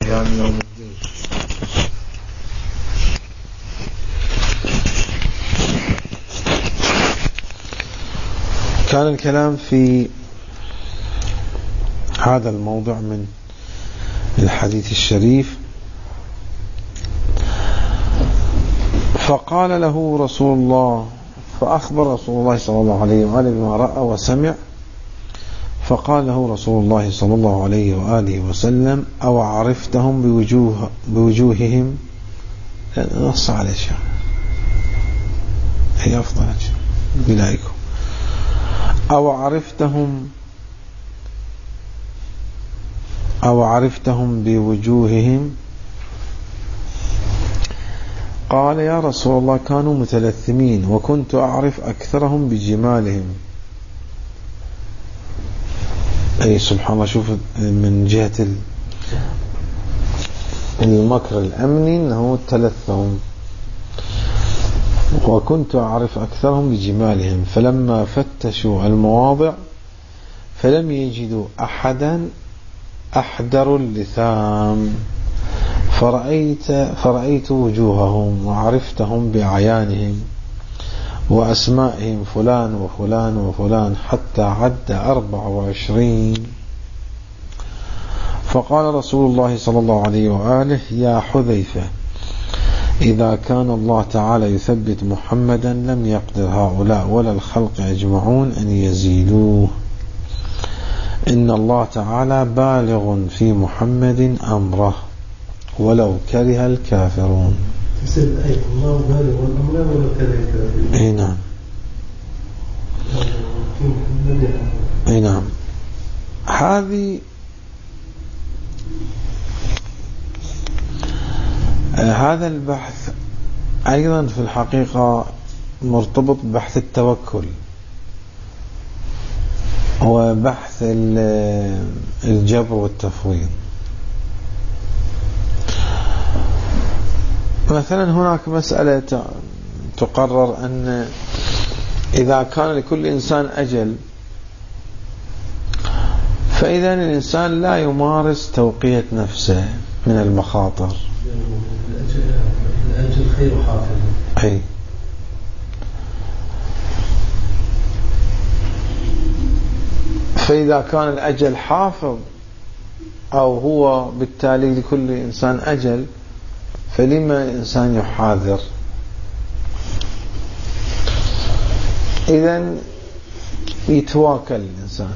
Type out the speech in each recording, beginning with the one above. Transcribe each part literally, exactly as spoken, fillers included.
صيام يوم الدين. كان الكلام في هذا الموضوع من الحديث الشريف. فقال له رسول الله، فأخبر رسول الله صلى الله عليه وآله بما رأى وسمع. فقال له رسول الله صلى الله عليه وآله وسلم: أو عرفتهم بوجوه بوجوههم؟ نص على شيء هي أفضل بلايكم. أو عرفتهم أو عرفتهم بوجوههم؟ قال: يا رسول الله، كانوا متلثمين وكنت أعرف أكثرهم بجمالهم. أي سبحان الله، شوف من جهة المكر الأمني أنه تلثم. وكنت أعرف أكثرهم بجمالهم، فلما فتشوا المواضع فلم يجدوا أحدا أحدر اللثام، فرأيت, فرأيت وجوههم وعرفتهم بأعيانهم وأسمائهم، فلان وفلان وفلان، حتى عد أربع وعشرين. فقال رسول الله صلى الله عليه وآله: يا حذيفة، إذا كان الله تعالى يثبت محمدا لم يقدر هؤلاء ولا الخلق أجمعون أن يزيدوه. إن الله تعالى بالغ في محمد أمره ولو كره الكافرون. الله بالغ أمره ولو كره الكافرون. أي نعم، أي نعم. هذه هذا البحث أيضا في الحقيقة مرتبط ببحث التوكل وبحث الجبر والتفويض. مثلا هناك مسألة تقرر أن إذا كان لكل إنسان أجل، فإذا الإنسان لا يمارس توقية نفسه من المخاطر. الأجل خير حافظ. أي فإذا كان الأجل حافظ أو هو بالتالي لكل إنسان أجل، فلما الإنسان يحاذر؟ إذن يتواكل الإنسان،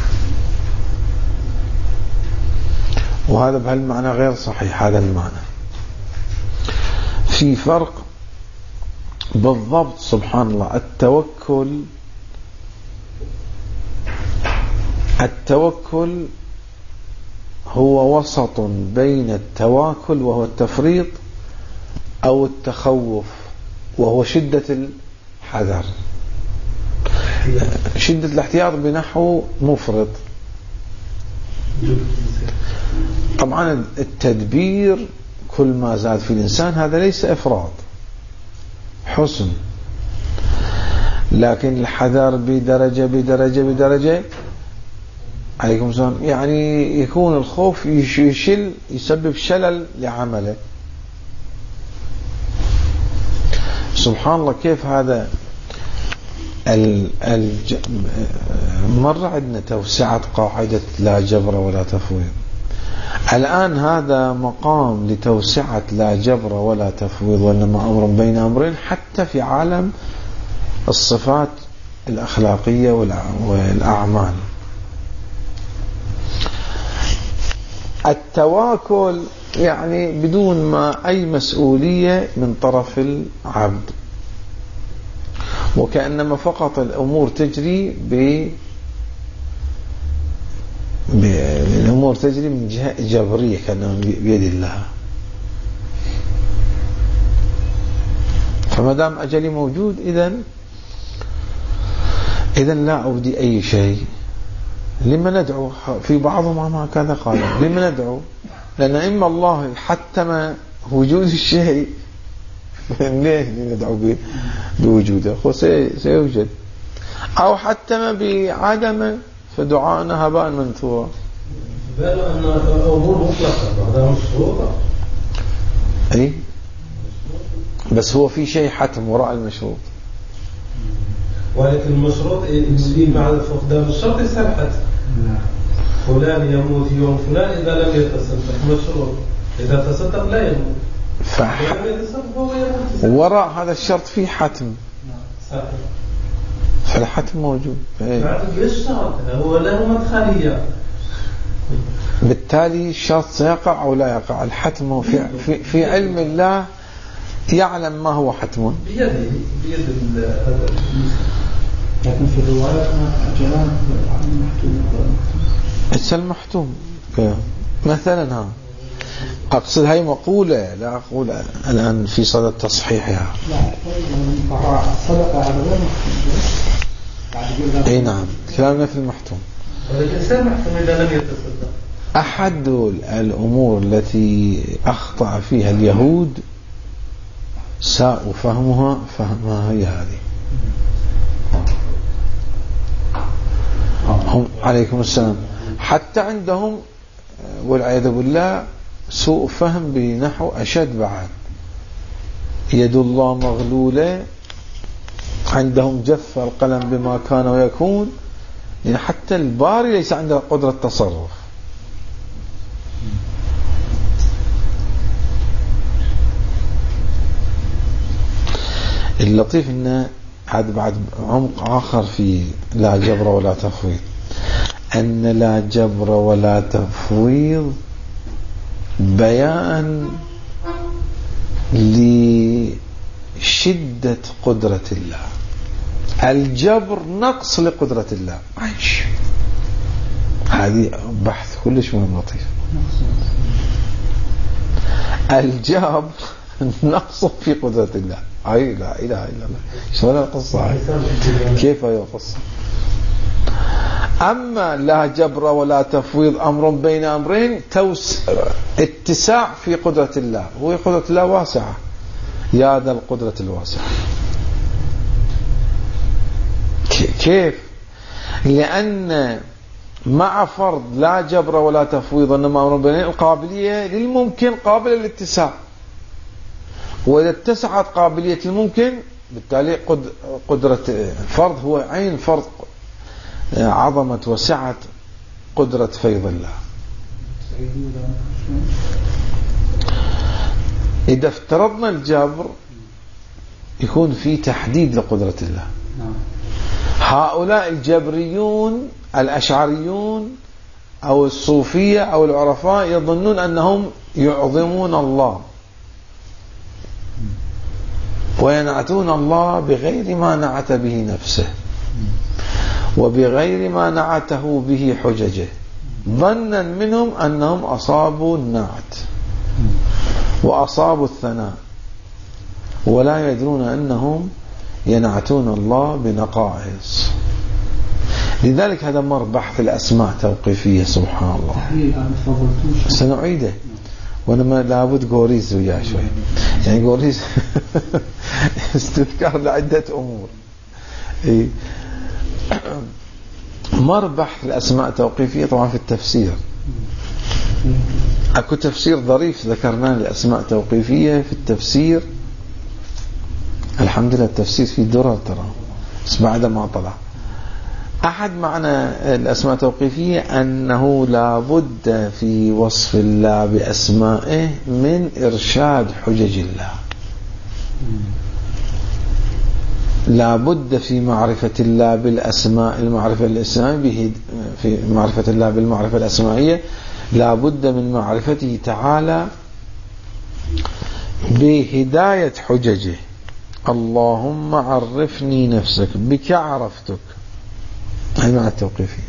وهذا بهالمعنى غير صحيح. هذا المعنى في فرق بالضبط. سبحان الله، التوكل التوكل هو وسط بين التواكل وهو التفريط أو التخوف وهو شدة الحذر. شدة الاحتياط بنحو مفرط. طبعا التدبير كل ما زاد في الإنسان هذا ليس إفراط، حسن، لكن الحذر بدرجة بدرجة بدرجة عليكم السلام، يعني يكون الخوف يشل يسبب شلل لعمله. سبحان الله، كيف هذا الج... مر عندنا توسعة قاعدة لا جبر ولا تفويض. الآن هذا مقام لتوسعة لا جبر ولا تفويض، وإنما أمر بين أمرين، حتى في عالم الصفات الأخلاقية والأعمال. التواكل يعني بدون ما أي مسؤولية من طرف العبد، وكأنما فقط الأمور تجري ب الأمور تجري من جهة جبرية، كأنها بيد الله. فما دام أجلي موجود، إذن إذن لا أودي أي شيء. لما ندعو؟ في بعضهم هكذا قال: لما ندعو؟ لأن إما الله حتم وجود الشيء، ليه ندعو بوجوده؟ هو سيوجد، أو حتم بعدمه، فدعاءنا هباء منثورا. قالوا أن أمور مطلقة بعدها مشروطة. أي بس هو في شيء حتم وراء المشروط، ولكن المشروط يجي مع فقدان الشرط يصير حتم. فلان يموت يوم فلان إذا لم يتصدق مشروط، إذا تصدق لا يموت. فح... وراء هذا الشرط فيه حتم. صحيح. فالحتم موجود. بعد الشرط هو له مدخلية، بالتالي الشرط سيقع أو لا يقع. الحتم في, في, في علم الله يعلم ما هو حتم بيده بيد هذا. لكن في الرواية جلال المحتوم إيش المحتوم مثلا؟ ها أقصد هاي مقولة، لا أقول الآن في صدد تصحيحها. لا صدق على غير محتوم. أي نعم كلامنا في المحتوم. الإنسان محتوم إذا لم يتصدق. أحد الأمور التي أخطأ فيها اليهود ساء فهمها فهمها هي هذه. هم عليكم السلام حتى عندهم والعياذ بالله سوء فهم بنحو أشد بعد. يد الله مغلولة، عندهم جف القلم بما كان ويكون، يعني حتى الباري ليس عنده قدرة تصرف. اللطيف إنه هذا بعد عمق آخر في لا جبر ولا تفويض، أن لا جبر ولا تفويض بيان لشدة قدرة الله. الجبر نقص لقدرة الله. عايش هذه بحث كلش من لطيف. الجبر نقص في قدرة الله. أي لا إله إلا الله. شو القصة؟ كيف هي القصة؟ أما لا جبر ولا تفويض أمر بين أمرين، توس اتساع في قدرة الله. هو قدرة الله واسعة، يا ذا القدرة الواسعة. كيف؟ لأن مع فرض لا جبر ولا تفويض إنما أمر بين القابلية للممكن قابلة للاتساع، وإذا اتسعت قابلية الممكن بالتالي قدرة الفرض هو عين فرض عظمة وسعة قدرة فيض الله. إذا افترضنا الجبر يكون في تحديد لقدرة الله. هؤلاء الجبريون الأشعريون أو الصوفية أو العرفاء يظنون أنهم يعظمون الله وينعتون الله بغير ما نعت به نفسه وبغير ما نعته به حججه، ظنا منهم أنهم أصابوا النعت وأصابوا الثناء، ولا يدرون أنهم ينعتون الله بنقائص. لذلك هذا مر بحث الأسماء توقيفية. سبحان الله. سنعيده وأنا لابد قوريز وياه شوي، يعني قوريز استذكار لعدة أمور. مر بحث الأسماء توقيفية طبعا في التفسير. أكو تفسير ظريف ذكرناه لأسماء توقيفية في التفسير، الحمد لله التفسير فيه درر ترى، بس بعد ما طلع. أحد معنى الأسماء التوقيفية أنه لا بد في وصف الله بأسمائه من إرشاد حجج الله، لا بد في معرفة الله بالأسماء المعرفة الإسلامية، في معرفة الله بالمعرفة الأسمائية لا بد من معرفته تعالى بهداية حججه. اللهم عرفني نفسك بك عرفتك، هي معنى التوقيفية.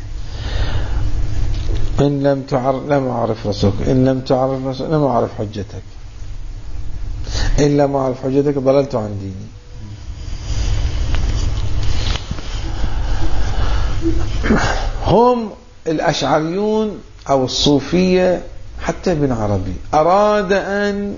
إن لم تعرف لم أعرف رسولك، إن لم تعرف رسولك لم أعرف حجتك، إن لم أعرف حجتك ضللت عن ديني. هم الأشعريون أو الصوفية حتى ابن عربي أراد أن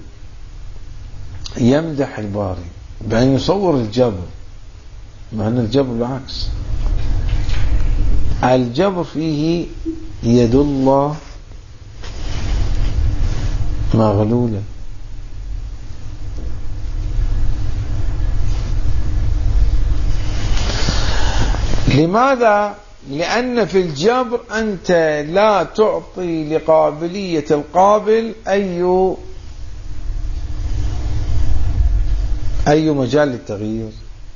يمدح الباري بأن يصور الجبر، مع أن الجبر بالعكس. الجبر فيه يد الله مغلولة. لماذا؟ لأن في الجبر أنت لا تعطي لقابلية القابل أي أي مجال للتغيير.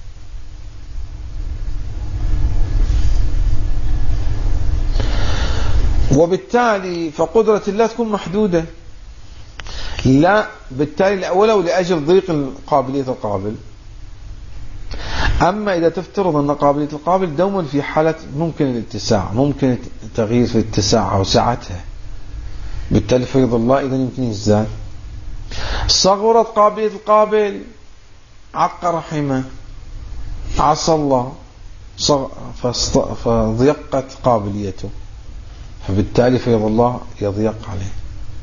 وبالتالي فقدرة الله تكون محدودة. لا بالتالي ولو لأجل ضيق قابلية القابل. أما إذا تفترض أن قابلية القابل دوما في حالة ممكن الاتساع، ممكن التغيير في اتساعها وسعتها، بالتالي فيض الله إذا يمكن يزداد. صغرت قابلية القابل، عق رحمه، عصى الله، فضيقت قابليته، فبالتالي فيض الله يضيق عليه.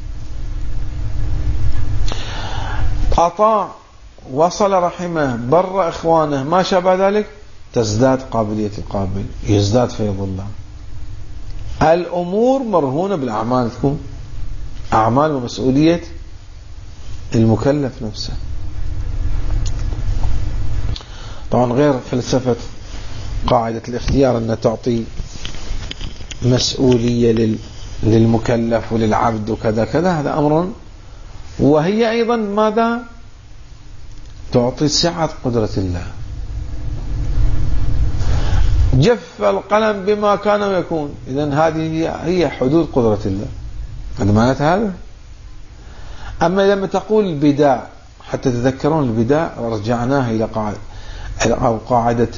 أطاع، وصل رحمه، بر إخوانه، ما شابه ذلك، تزداد قابلية القابل، يزداد فيض الله. الأمور مرهونة بالأعمال، تكون أعمال ومسؤولية المكلف نفسه. طبعا غير فلسفة قاعدة الاختيار أن تعطي مسؤولية للمكلف وللعبد وكذا كذا، هذا أمر. وهي أيضا ماذا؟ تعطي سعة قدرة الله. جف القلم بما كان ويكون، إذن هذه هي حدود قدرة الله، هذا معناته هذا. أما لما تقول البداء، حتى تذكرون البداء رجعناها إلى قاعدة أو قاعدة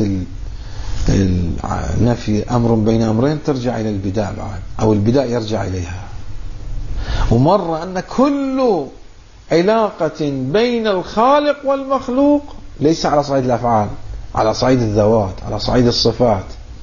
النفي أمر بين أمرين، ترجع إلى البداء بعد، أو البداء يرجع إليها. ومر أن كل علاقة بين الخالق والمخلوق ليس على صعيد الأفعال، على صعيد الذوات، على صعيد الصفات.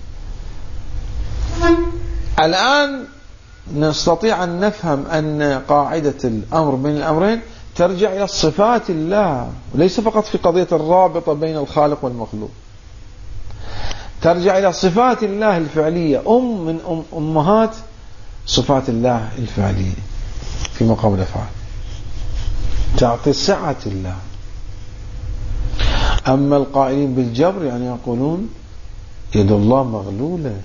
الآن نستطيع أن نفهم أن قاعدة الأمر بين الأمرين ترجع إلى صفات الله، وليس فقط في قضية الرابطة بين الخالق والمخلوق، ترجع إلى صفات الله الفعلية، أم من أم أمهات صفات الله الفعلية في مقام الأفعال، تعطي سعة الله. أما القائلين بالجبر يعني يقولون يد الله مغلولة،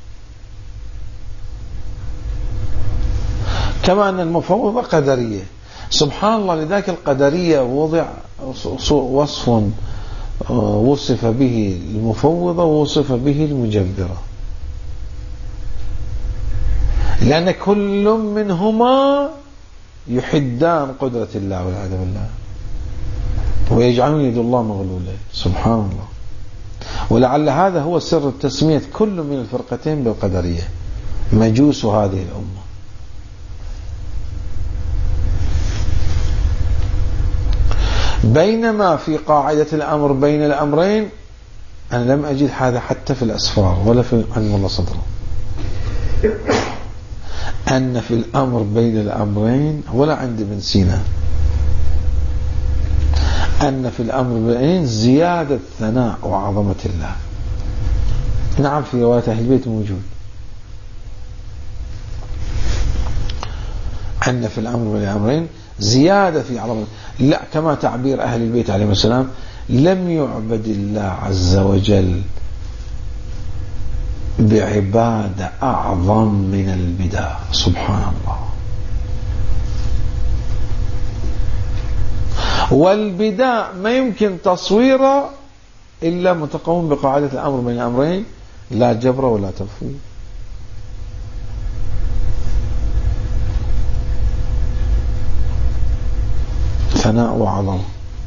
كما أن المفوضة قدرية. سبحان الله، لذلك القدرية وضع وصف وصف به المفوضة ووصف به المجبرة، لأن كل منهما يحدان قدرة الله والعياذ بالله، ويجعلون يد الله مغلولة. سبحان الله. ولعل هذا هو سر تسمية كل من الفرقتين بالقدرية، مجوس هذه الأمة. بينما في قاعدة الأمر بين الأمرين أنا لم أجد هذا حتى في الأسفار ولا في علم الله صدره، أن في الأمر بين الأمرين، ولا عند ابن سينا، أن في الأمر بين الأمرين زيادة ثناء وعظمة الله. نعم في رواية أهل البيت موجود أن في الأمر بين الأمرين زيادة في عظمة، لا كما تعبير أهل البيت عليهم السلام: لم يعبد الله عز وجل بعبادة أعظم من البداء. سبحان الله. والبداء ما يمكن تصويره إلا متقوم بقاعدة الأمر بين الأمرين، لا جبر ولا تفويض. ثناء وعظمة.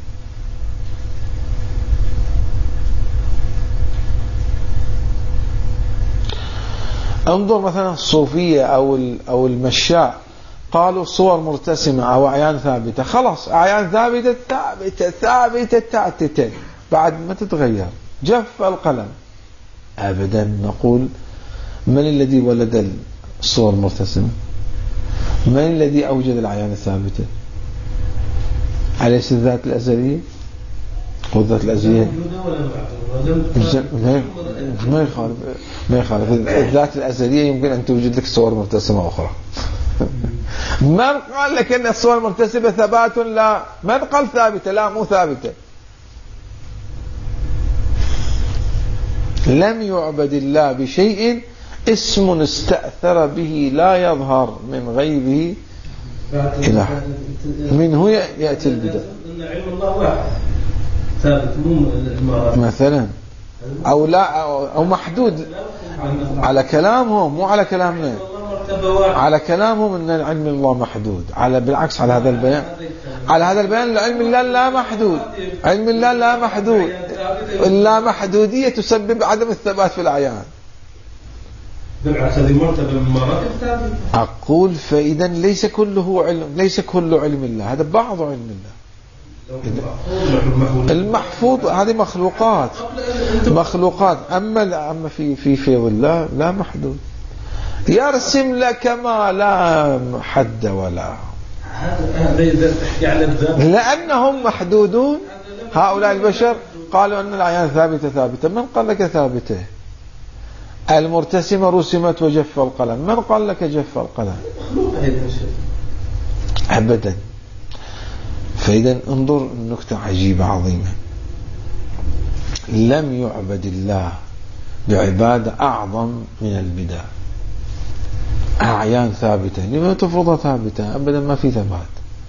انظر مثلا الصوفية أو أو المشاء، قالوا صور مرتسمة أو أعيان ثابتة. خلاص أعيان ثابتة ثابتة ثابتة ثابتة بعد ما تتغير، جف القلم. أبدا. نقول من الذي ولد الصور المرتسمة؟ من الذي أوجد الأعيان الثابتة؟ أليس الذات الأزلية؟ والذات الأزلية ما يخالف ما يخالف الذات الأزلية يمكن أن توجد لك صور مرتسمة أخرى. من قال لك أن الصور المرتسبة ثبات؟ لا. من قال ثابتة؟ لا، مو ثابتة. لم يعبد الله بشيء اسم استأثر به لا يظهر من غيبه إلى حد منه يأتي البدع. علم الله واحد ثابت، مو مثلا أو لا أو محدود على كلامهم، مو على كلامنا. على كلامهم أن علم الله محدود، على بالعكس على هذا البيان، على هذا البيان علم الله لا محدود. علم الله لا محدود، اللا محدودية تسبب عدم الثبات في الأعيان. بالعكس هذه مرتبة من مراتب ثابتة. أقول فإذا ليس كله علم، ليس كله علم الله، هذا بعض علم الله. المحفوظ هذه مخلوقات، مخلوقات. أما أما في في في الله لا محدود، يرسم لك ما لا حد ولا. هذا إذا تحكي على الذات، لأنهم محدودون. هؤلاء البشر قالوا أن الأعيان ثابتة ثابتة. من قال لك ثابتة؟ المرتسمة رسمت وجف القلم، من قال لك جف القلم؟ أبدا. فإذا انظر النكتة عجيبة عظيمة. لم يعبد الله بعبادة أعظم من البدع. أعيان ثابتة، لما تفرض ثابتة؟ أبدا ما في ثبات.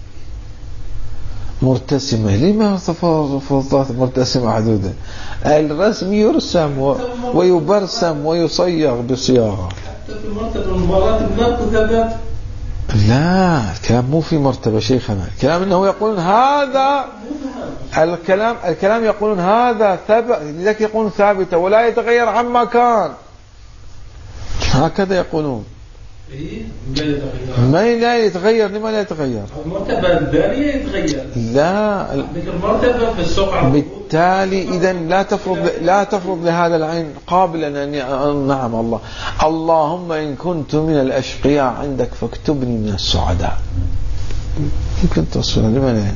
مرتسمة، لما تفرض مرتسمة حدودة؟ الرسم يرسم ويبرسم ويصيغ بصياغة. حتى في مرتبة المراتب ما ثبات. لا، الكلام مو في مرتبة شيخنا. الكلام انه يقولون هذا الكلام الكلام يقولون هذا ثبت، لذلك يقولون ثابتة ولا يتغير عما كان. هكذا يقولون. ما لا يتغير. لما لا يتغير؟ المرتبة الثانية يتغير. لا، المرتبة في السوق. بالتالي إذا لا تفرض لا تفرض لهذا العين قابلا أن نعم الله اللهم إن كنت من الأشقياء عندك فاكتبني من السعداء. يمكن تصل لما لا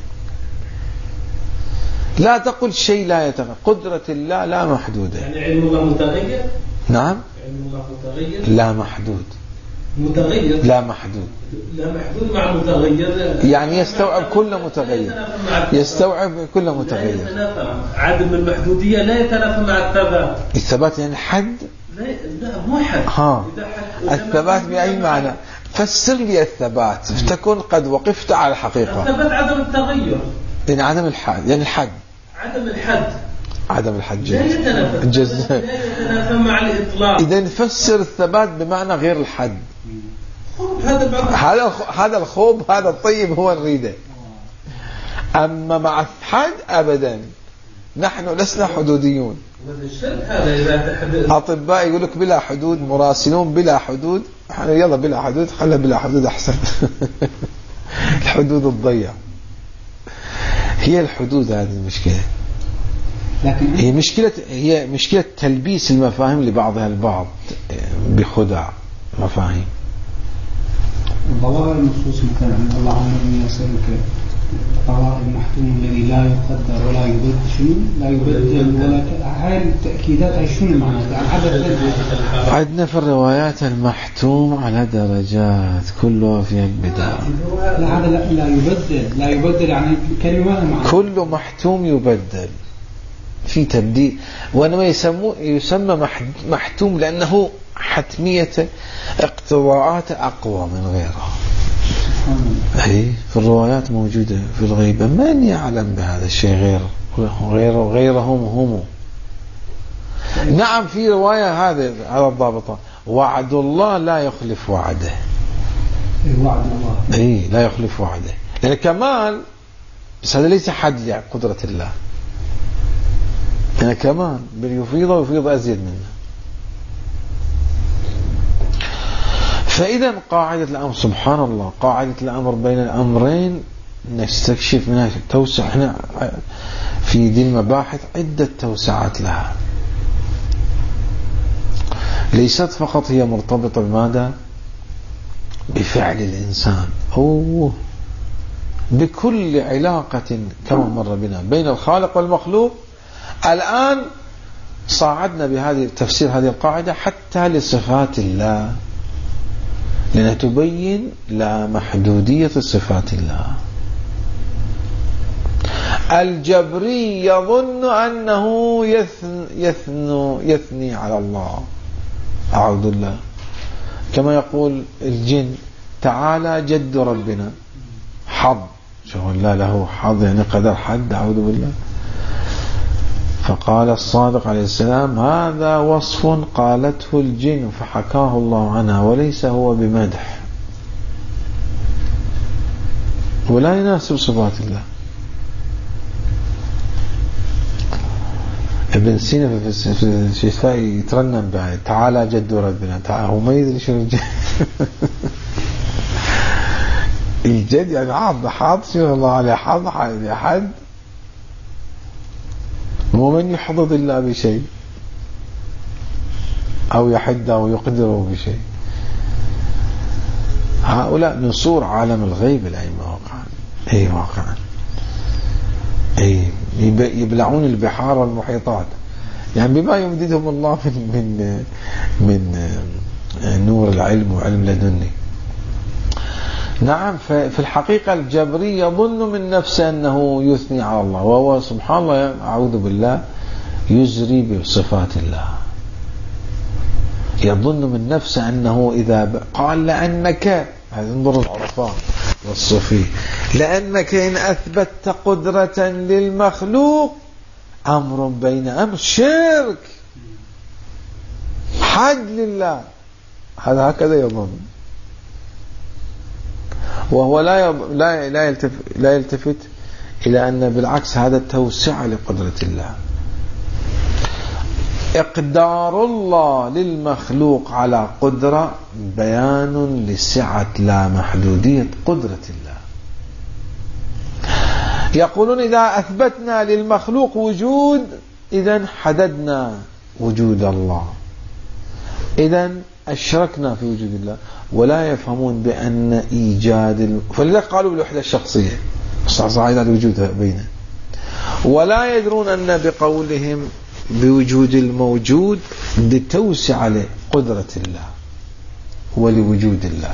لا تقل شيء لا يتغير. قدرة الله لا محدودة. يعني علم الله متغير. نعم. علم الله متغير لا محدود. متغير لا محدود. لا محدود مع متغير، يعني يستوعب كل متغير. يستوعب كل متغير. عدم المحدودية لا يتنافى مع الثبات. الثبات يعني حد؟ لا لا مو حد. ها. الثبات بأي معنى؟ فسر لي الثبات تكون قد وقفت على الحقيقة. الثبات عدم التغير. يعني عدم الحد، يعني الحد. عدم الحد. عدم الحد لا يتنافى. جز... لا يتنافى مع الإطلاق. إذا نفسر الثبات بمعنى غير الحد. هذا هذا هذا الخوب، هذا الطيب هو نريده. أما مع الحد أبدا، نحن لسنا حدوديون. أطباء يقول لك بلا حدود، مراسلون بلا حدود، احنا يلا بلا حدود، خلها بلا حدود أحسن. الحدود الضيع هي الحدود. هذه المشكلة. لكن هي مشكلة هي مشكلة تلبيس المفاهيم لبعضها البعض بخدع مفاهيم. ظواهر النصوص مثلا اللهم إني أسألك القضاء المحتوم الذي لا يقدر ولا يبدل، شنو لا يبدل ولا ك... هاي التأكيدات هاي شنو معناتها؟ عدد عندنا في الروايات المحتوم على درجات كله فيها البدع. لا هذا لا, لا يبدل، لا يبدل يعني كلمة معناتها كل محتوم يبدل في تبديل، وانما يسموه يسمى محتوم لأنه حتمية اقتضاءات أقوى من غيرها. أي في الروايات موجودة في الغيبة. من يعلم بهذا الشيء غير غير غيرهم هم. نعم في رواية هذا على الضابطة، وعد الله لا يخلف وعده. وعد الله أي لا يخلف وعده، لأن كمال، بس هذا ليس حد لقدرة الله. لأن كمان بل يفيض ويفيض أزيد منه. فإذا قاعدة الأمر سبحان الله، قاعدة الأمر بين الأمرين نستكشف منها توسع. احنا في دي المباحث عدة توسعات لها، ليست فقط هي مرتبطة بماذا؟ بفعل الإنسان، أو بكل علاقة كما مر بنا بين الخالق والمخلوق. الآن صعدنا بهذه تفسير هذه القاعدة حتى لصفات الله، لأنها تبين لا محدودية صفات الله. الجبري يظن أنه يثن يثنو يثني على الله، أعوذ بالله، كما يقول الجن تعالى جد ربنا حظ، شغل لا له حظ يعني قدر حد، أعوذ بالله. فقال الصادق عليه السلام هذا وصف قالته الجن فحكاه الله عنها وليس هو بمدح ولا يناسب صفات الله. ابن سينا في الشفاء يترنم بعد تعالى جد ربنا، تعالى هو ما يدري شنو الجد الجد يعني عض حاط شنو الله عليه حظ حد، ومن يحضض الله بشيء أو يحد أو يقدره بشيء. هؤلاء نصور عالم الغيب الأئمة واقعا، أي واقعا، أي يبلعون البحار والمحيطات، يعني بما يمددهم الله من من من نور العلم وعلم لدني. نعم، في الحقيقة الجبري يظن من نفسه أنه يثني على الله، وهو سبحان الله أعوذ بالله يزري بصفات الله. يظن من نفسه أنه إذا قال لأنك، هذا انظر العرفان والصوفي، لأنك إن أثبتت قدرة للمخلوق أمر بين أمر شرك حد لله، هذا هكذا يظن، وهو لا لا لا يلتفت, لا يلتفت إلى أن بالعكس هذا توسع لقدرة الله. إقدار الله للمخلوق على قدرة بيان لسعة لا محدودية قدرة الله. يقولون إذا أثبتنا للمخلوق وجود إذن حددنا وجود الله، إذن أشركنا في وجود الله، ولا يفهمون بأن إيجاد ال... فلذلك قالوا بالوحدة الشخصية صعيدة الوجود بينه، ولا يدرون أن بقولهم بوجود الموجود لتوسع لقدرة الله ولوجود الله.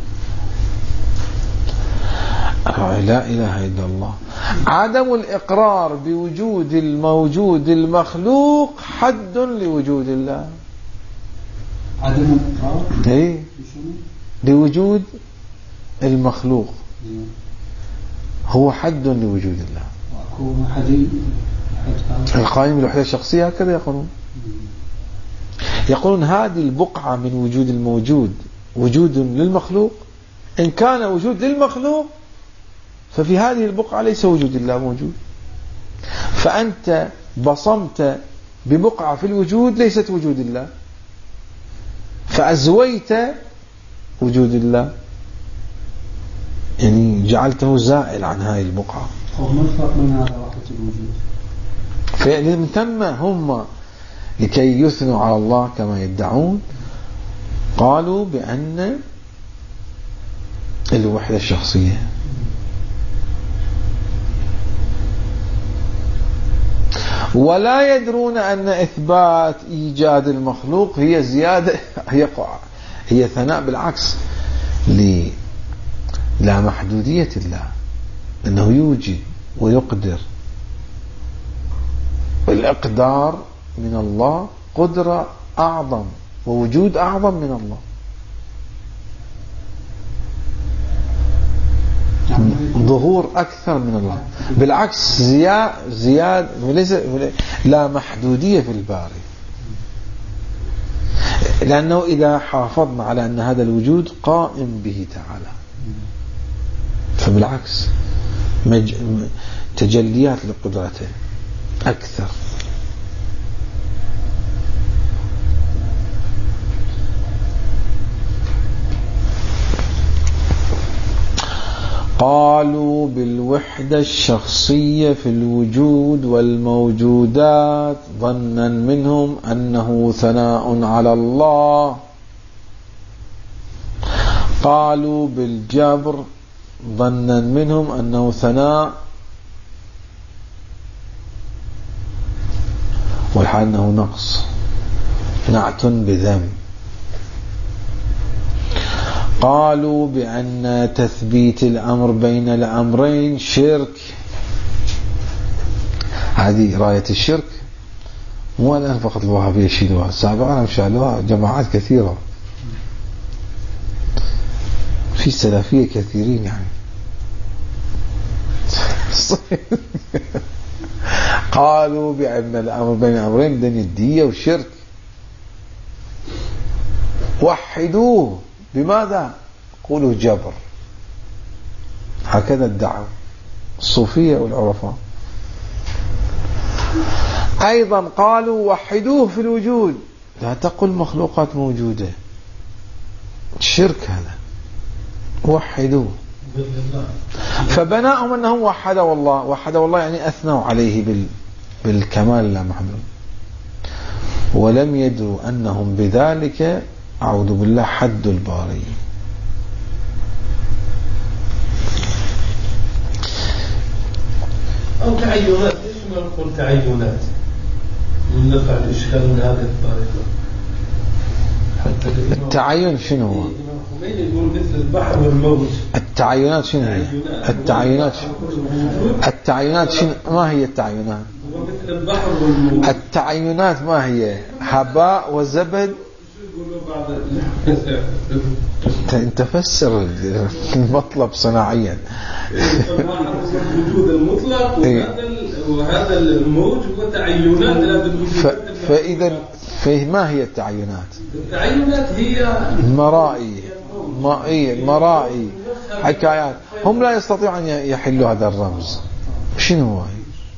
لا إله إلا الله. عدم الإقرار بوجود الموجود المخلوق حد لوجود الله. عدم الإقرار إيه لوجود المخلوق هو حد لوجود الله. القائم بالوحدة الشخصية هكذا يقولون. يقولون هذه البقعة من وجود الموجود وجود للمخلوق، إن كان وجود للمخلوق ففي هذه البقعة ليس وجود الله موجود، فأنت بصمت ببقعة في الوجود ليست وجود الله، فأزويت وجود الله، يعني جعلته زائل عن هذه البقعة. وما الفرق بين هذا وحدة الوجود؟ فمن ثم هم لكي يثنوا على الله كما يدعون قالوا بأن الوحدة الشخصية. ولا يدرون أن إثبات إيجاد المخلوق هي زيادة، هي هي ثناء بالعكس لا محدودية الله، أنه يوجد ويقدر. الإقدار من الله قدرة أعظم ووجود أعظم من الله، ظهور أكثر من الله، بالعكس زياد زياد وليس لا محدودية في الباري، لأنه إذا حافظنا على أن هذا الوجود قائم به تعالى فبالعكس مج... تجليات لقدرته أكثر. قالوا بالوحدة الشخصية في الوجود والموجودات ظنا منهم أنه ثناء على الله. قالوا بالجبر ظنا منهم أنه ثناء والحال أنه نقص، نعت بذم. قالوا بأن تثبيت الأمر بين الأمرين شرك. هذه راية الشرك، مو الآن فقط الوهابية يشيلوها، سابقا شالوها جماعات كثيرة، في سلفية كثيرين يعني. قالوا بأن الأمر بين الأمرين بين الدية والشرك. وحدوه بماذا؟ قولوا جبر. هكذا ادعوا الصوفية والعرفاء. أيضا قالوا وحدوه في الوجود، لا تقل مخلوقات موجودة، الشرك هذا. وحدوه، فبناهم أنهم وحد والله، وحد والله يعني أثنوا عليه بال بالكمال لا محدود، ولم يدروا أنهم بذلك أعوذ بالله حد الباري. أو تعينات. ليش ما نقول تعينات؟ نرفع الإشكال من هذه الطريقة. التعين شنو هو؟ يقول مثل البحر والموج. التعينات شنو هي؟ التعينات التعينات شنو؟ ما هي التعينات؟ مثل البحر والموج. التعينات ما هي؟ هباء وزبد. انت فسر المطلب صناعيا. الوجود المطلق وهذا الموج هو تعينات لابد. فاذا فما هي التعينات؟ التعينات هي مرائي، مائي، مرائي، حكايات. هم لا يستطيعون أن يحلوا هذا الرمز. شنو هو؟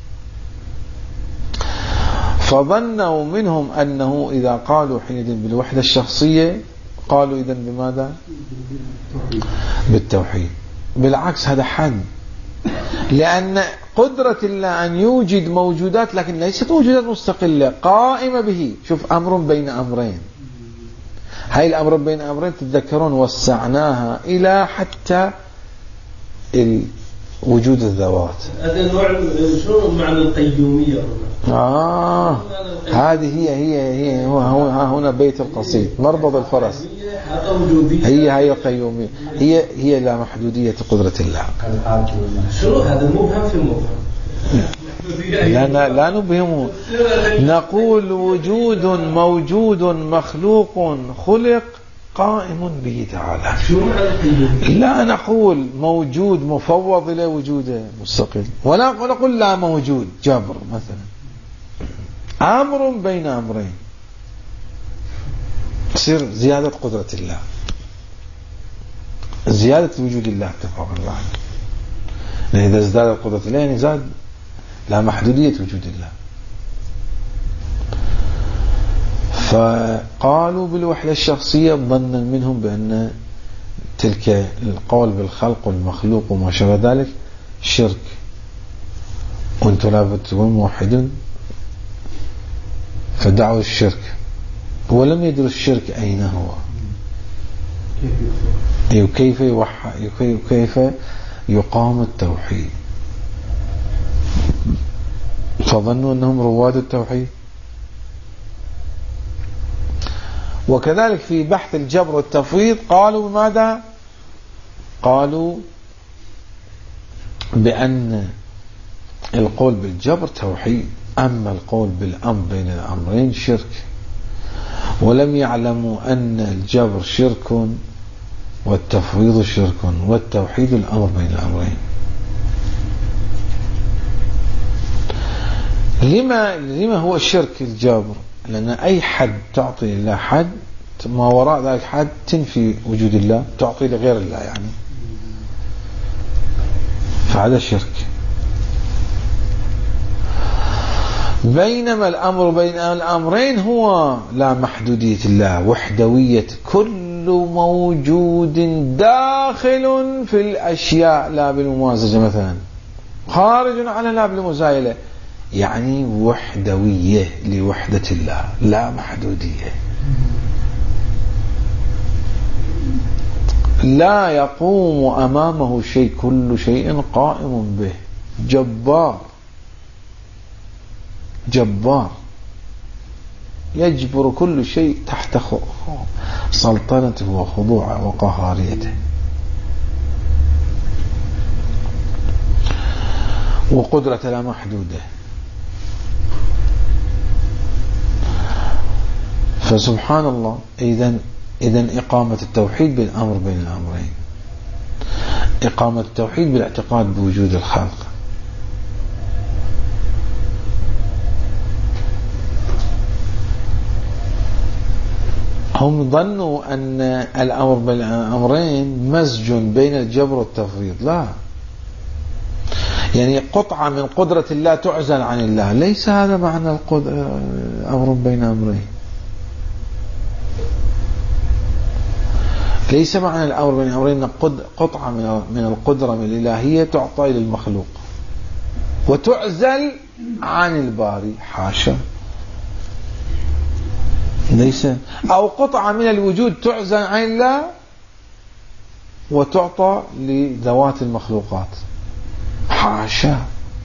فظنوا منهم أنه إذا قالوا حينئذ بالوحدة الشخصية قالوا إذن بماذا؟ بالتوحيد. بالعكس هذا حد، لأن قدرة الله أن يوجد موجودات لكن ليست موجودات مستقلة قائمة به. شوف، أمر بين أمرين، هاي الأمر بين أمرين تتذكرون وسعناها إلى حتى وجود الذوات. هذا نوع شو معنى القيومية؟ آه هذه هي هي هي هو هو هنا بيت القصيد مربض الفرس. هي هي القيومية، هي هي لا محدودية قدرة الله. شو هذا مبهم في مبهم؟ لا لا نبهم، نقول وجود موجود مخلوق خلق قائم به تعالى. لا نقول موجود مفوض إلى وجوده مستقل، ولا نقول لا موجود جبر مثلا. أمر بين أمرين، تصير زيادة قدرة الله، زيادة وجود الله اتفاق الله. يعني إذا ازدادت قدرة الله يعني زاد لا محدودية وجود الله. فقالوا بالوحدة الشخصية ظنا منهم بأن تلك القول بالخلق والمخلوق وما شابه ذلك شرك، وانتم لا تكونوا موحدون، فدعوا الشرك ولم يدروا الشرك أين هو، وكيف يوحد، وكيف يقام التوحيد. فظنوا أنهم رواد التوحيد. وكذلك في بحث الجبر والتفويض قالوا بماذا؟ قالوا بأن القول بالجبر توحيد، أما القول بالأمر بين الأمرين شرك، ولم يعلموا أن الجبر شرك والتفويض شرك والتوحيد الأمر بين الأمرين. لما لما هو الشرك الجبر؟ لأن أي حد تعطي الله حد، ما وراء ذلك حد تنفي وجود الله، تعطي لغير الله يعني، فهذا شرك. بينما الأمر بين الأمرين هو لا محدودية الله، وحدوية كل موجود داخل في الأشياء لا بالممازجة مثلا، خارج على لا بالمزايلة، يعني وحدوية لوحدة الله لا محدودية. لا يقوم أمامه شيء، كل شيء قائم به، جبار جبار يجبر كل شيء تحت سلطنته وخضوعه وقهاريته. وقدرة لا محدودة. فسبحان الله. إذن إذن إقامة التوحيد بالأمر بين الأمرين، إقامة التوحيد بالاعتقاد بوجود الخلق. هم ظنوا أن الأمر بين الأمرين مزج بين الجبر والتفويض. لا، يعني قطعة من قدرة الله تعزل عن الله. ليس هذا معنى الأمر بين أمرين. ليس معنى الأمر بين أمرين قطعة من القدرة من الإلهية تعطى للمخلوق وتعزل عن الباري. حاشا. ليس. أو قطعة من الوجود تعزل عن الله وتعطى لذوات المخلوقات. حاشا.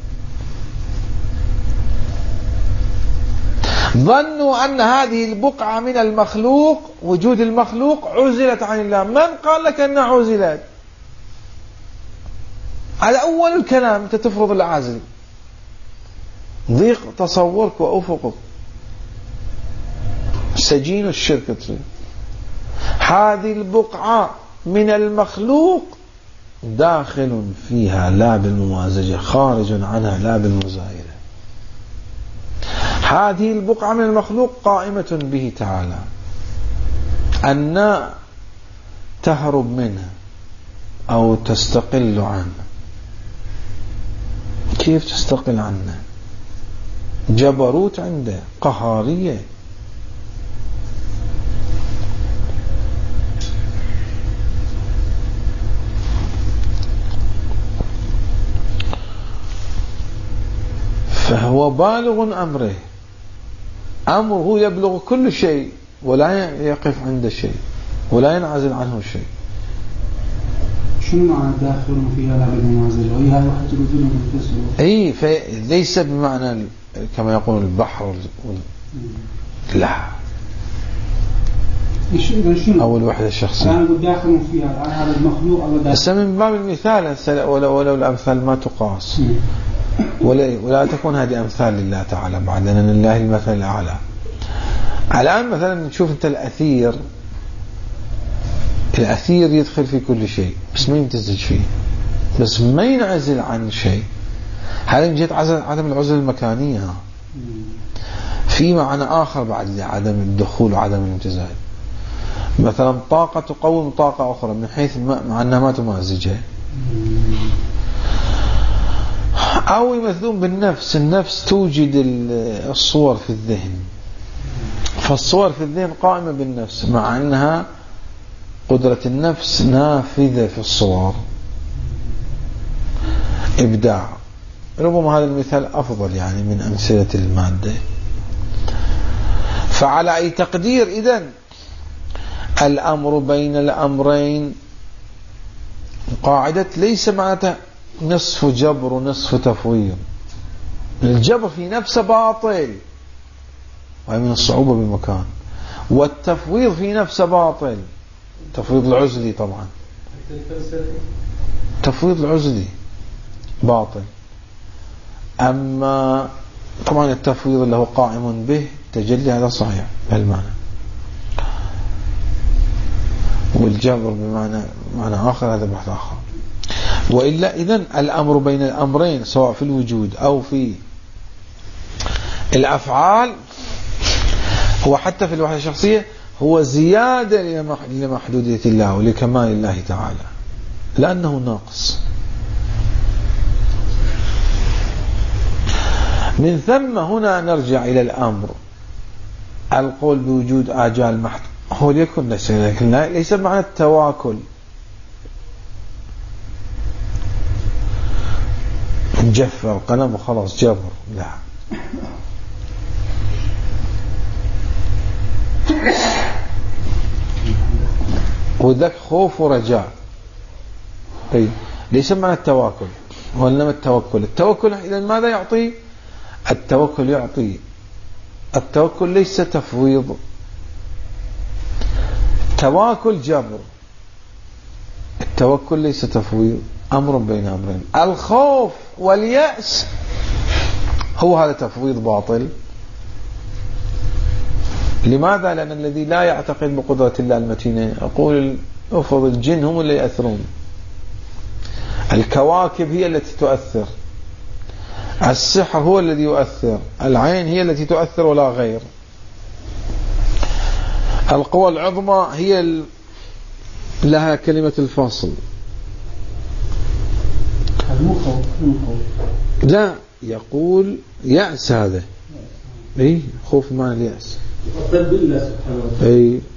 ظنوا أن هذه البقعة من المخلوق، وجود المخلوق، عزلت عن الله. من قال لك أنها عزلت؟ على أول الكلام أنت تفرض العزل. ضيق تصورك وأفقك، سجين الشرك. هذه البقعة من المخلوق داخل فيها لا بالممازجة، خارج عنها لا بالمزايدة. هذه البقعة من المخلوق قائمة به تعالى، أن تهرب منه أو تستقل عنه. كيف تستقل عنه؟ جبروت عنده، قهارية. فهو بالغ أمره، أمره يبلغ كل شيء ولا يقف عند شيء ولا ينعزل عنه شيء. شنو معنى داخل فيها لا بالممازجة؟ وهي هاي واحد تقولون بالفسر. أي، فليس بمعنى كما يقول البحر وال... لا. أول وحدة الشخصية. أنا أقول داخل فيها هذا المخلوق أو داخل. بس من باب المثال ولو, ولو الأمثال ما تقاس. ولا, ولا تكون هذه أمثال لله تعالى بعد أن لله المثل الأعلى. الآن مثلا نشوف أنت الأثير. الأثير يدخل في كل شيء بس ما يمتزج فيه، بس ما ينعزل عن شيء. هذا من جهة عدم العزلة المكانية. في معنى آخر بعد لعدم الدخول وعدم الامتزاج. مثلا طاقة تقوم طاقة أخرى من حيث مع أنها ما تمازجها. أو يمثلون بالنفس. النفس توجد الصور في الذهن، فالصور في الذهن قائمة بالنفس مع أنها قدرة النفس نافذة في الصور، إبداع. ربما هذا المثال أفضل يعني من أمثلة المادة. فعلى أي تقدير إذن الأمر بين الأمرين قاعدة ليس معناتها نصف جبر ونصف تفويض. الجبر في نفسه باطل وهي من الصعوبة بالمكان، والتفويض في نفسه باطل. تفويض العزلي طبعا، تفويض العزلي باطل. أما طبعا التفويض اللي هو قائم به تجلي هذا صحيح بهالمعنى، والجبر بمعنى معنى آخر هذا بحث آخر. وإلا إذن الأمر بين الأمرين سواء في الوجود أو في الأفعال هو حتى في الوحدة الشخصية هو زيادة لمحدودية الله ولكمال الله تعالى، لأنه ناقص. من ثم هنا نرجع إلى الأمر. القول بوجود آجال محض هو ليكن ليس, ليس معنى التواكل. نجفر القلم وخلاص جبر، لا. وذاك خوف ورجاء. أي ليس معنى التواكل، وإنما التوكل. التوكل إذا ماذا يعطي؟ التوكل يعطي. التوكل ليس تفويض. التواكل جبر، التوكل ليس تفويض، أمر بين أمرين. الخوف واليأس هو هذا تفويض باطل. لماذا؟ لأن الذي لا يعتقد بقدرة الله المتينة، أقول أفرض الجن هم اللي يأثرون، الكواكب هي التي تؤثر، السحر هو الذي يؤثر، العين هي التي تؤثر ولا غير، القوى العظمى هي لها كلمة الفاصل. لا، يقول يأس، هذا اي خوف مع اليأس. اي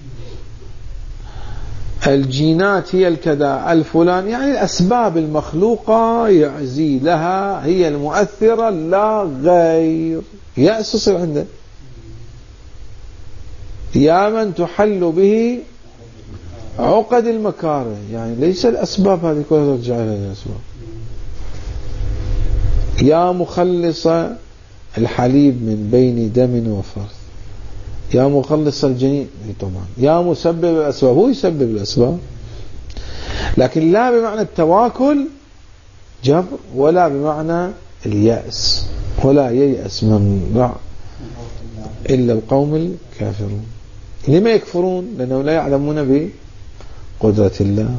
الجينات هي الكذا الفلان، يعني الأسباب المخلوقة يعزي لها هي المؤثرة لا غير. يأس يصير عنده. يا من تحل به عقد المكاره، يعني ليس الأسباب هذه كلها ترجع إلى الأسباب. يا مخلص الحليب من بين دم وفرث، يا مخلص الجنين، طبعا يا مسبب الأسباب، هو يسبب الأسباب، لكن لا بمعنى التواكل جبر، ولا بمعنى اليأس، ولا ييأس من رع إلا القوم الكافرون. لما يكفرون؟ لأنه لا يعلمون بقدرة الله.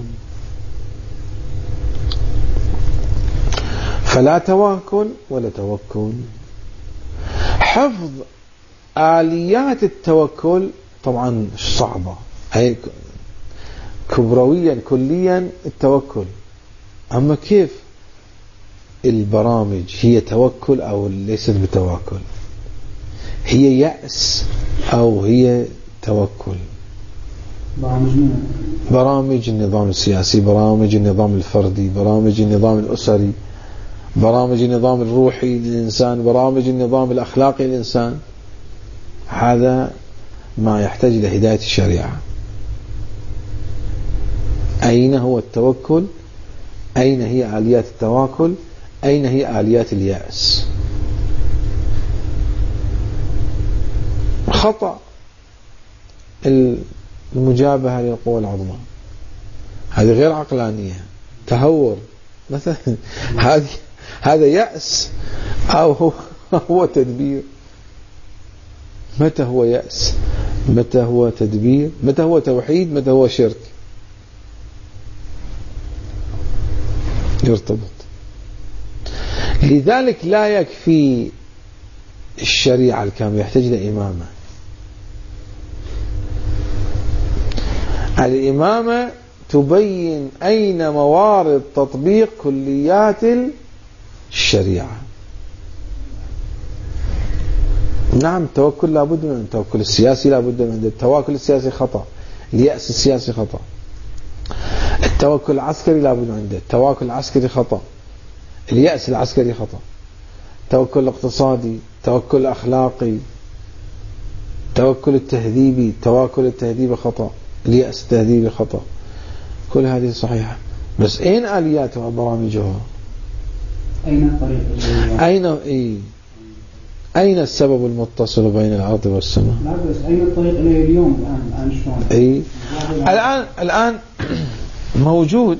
فلا تواكل ولا توكل. حفظ آليات التوكل طبعا صعبة، هي كبرويا كليا التوكل. أما كيف البرامج هي توكل أو ليست بتواكل، هي يأس أو هي توكل؟ برامج النظام السياسي، برامج النظام الفردي، برامج النظام الأسري، برامج النظام الروحي للإنسان، برامج النظام الأخلاقي للإنسان، هذا ما يحتاج إلى هداية الشريعة. أين هو التوكل؟ أين هي آليات التواكل؟ أين هي آليات اليأس؟ خطأ المجابهة للقوى العظمى، هذه غير عقلانية، تهور مثلا. هذه هذا يأس أو هو, هو تدبير؟ متى هو يأس؟ متى هو تدبير؟ متى هو توحيد؟ متى هو شرك؟ يرتبط. لذلك لا يكفي الشريعة الكاملة، يحتاج إلى إمامة. الإمامة تبين أين موارد تطبيق كليات الشريعة. نعم، التوكل لابد من التوكل السياسي، لابد من التواكل السياسي خطأ، اليأس السياسي خطأ. التوكل العسكري لابد من عنده، التواكل العسكري خطأ، اليأس العسكري خطأ. التوكل الاقتصادي، التوكل الأخلاقي، التوكل التهذيبي، التواكل التهذيبي خطأ، اليأس التهذيبي خطأ. كل هذه صحيحة، بس أين آلياتها وبرامجها؟ أين طريق؟ أين إيه؟ أين السبب المتصل بين الأرض والسماء؟ لا بس أين الطريق إليه اليوم الآن؟ الآن شلون؟ إيه؟ الآن الآن موجود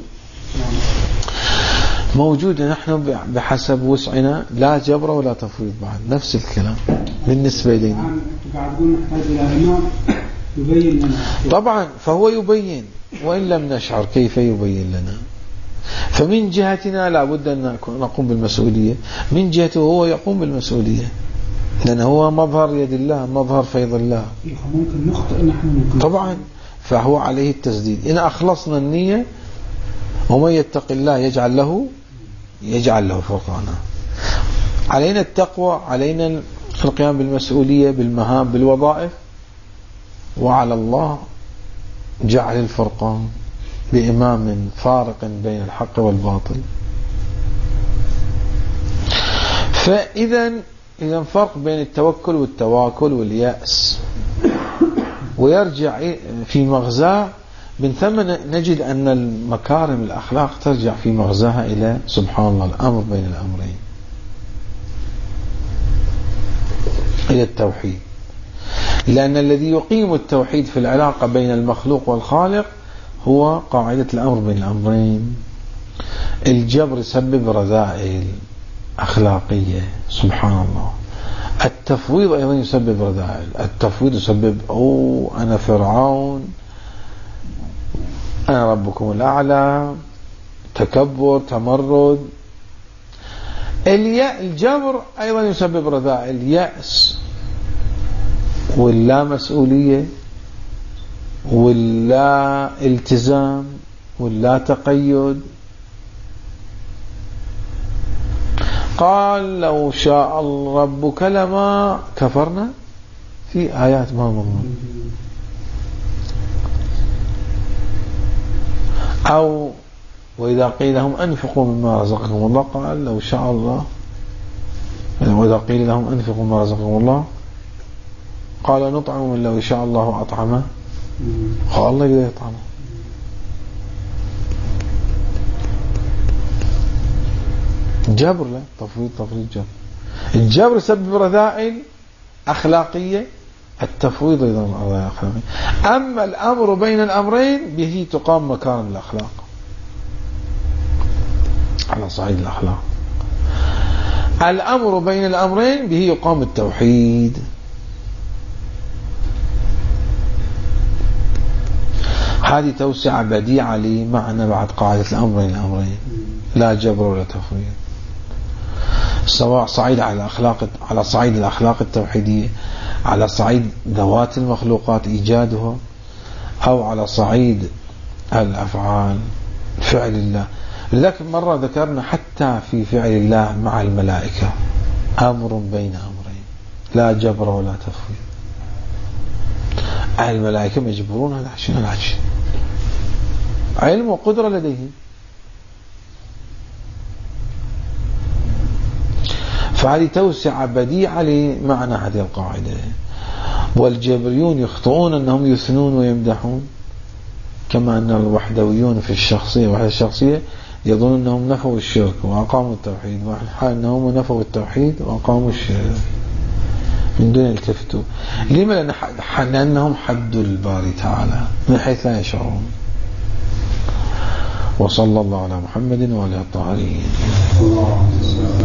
موجود نحن بحسب وسعنا، لا جبر ولا تفويض بعد، نفس الكلام بالنسبة لنا. الآن قاعد تقول نحتاج إلى إمام يبين لنا. طبعا فهو يبين، وإن لم نشعر كيف يبين لنا. فمن جهتنا لابد أن نقوم بالمسؤولية، من جهته هو يقوم بالمسؤولية، لأنه هو مظهر يد الله، مظهر فيض الله. ممكن نخطئ نحن طبعا، فهو عليه التسديد. إن أخلصنا النية، ومن يتق الله يجعل له يجعل له فرقانا. علينا التقوى، علينا القيام بالمسؤولية، بالمهام، بالوظائف، وعلى الله جعل الفرقان بإمام فارق بين الحق والباطل. فإذا إذا فرق بين التوكل والتواكل واليأس، ويرجع في مغزاه. من ثم نجد أن المكارم الأخلاق ترجع في مغزاها إلى سبحان الله الأمر بين الأمرين، إلى التوحيد. لأن الذي يقيم التوحيد في العلاقة بين المخلوق والخالق هو قاعدة الأمر بين الأمرين. الجبر يسبب رذائل أخلاقية سبحان الله. التفويض أيضا يسبب رذائل. التفويض يسبب أو أنا فرعون، أنا ربكم الأعلى، تكبر، تمرد. الجبر أيضا يسبب رذائل، يأس واللا مسؤولية واللا التزام واللا تقيد. قال لو شاء ربك لما كفرنا في آيات ما مضمون. أو وإذا قيل لهم أنفقوا مما رزقكم الله قال لو شاء الله، وإذا قيل لهم أنفقوا مما رزقكم الله قال نطعم من لو شاء الله أطعمه. قال الله يقدر يطعمه. جبر لا تفويض تفويض جبر. الجبر يسبب رذائل أخلاقية، التفويض أيضا رذائل أخلاقية. أما الأمر بين الأمرين به تقام مكارم الأخلاق على صعيد الأخلاق. الأمر بين الأمرين به يقام التوحيد. هذه توسعة بديعة لمعنى بعد قاعدة الأمر بين الأمرين، لا جبر ولا تفويض، سواء صعيد على الأخلاق، على صعيد الأخلاق التوحيدية، على صعيد ذوات المخلوقات إيجادها، أو على صعيد الأفعال فعل الله. لذلك مرة ذكرنا حتى في فعل الله مع الملائكة أمر بين أمرين لا جبر ولا تفويض. أهل الملائكة مجبورون هذا شنو العجل، علم وقدرة لديهم. فهذه توسع بديعة لمعنى هذه القاعدة. والجبريون يخطئون أنهم يثنون ويمدحون، كما أن الوحدويون في الشخصية وحدة الشخصية يظنون أنهم نفوا الشرك وأقاموا التوحيد، وحال أنهم نفوا التوحيد وأقاموا الشرك من دون التفتوا. لما؟ لأنهم حدوا الباري تعالى من حيث لا يشعرون. وصلى الله على محمد وعلى الطاهرين.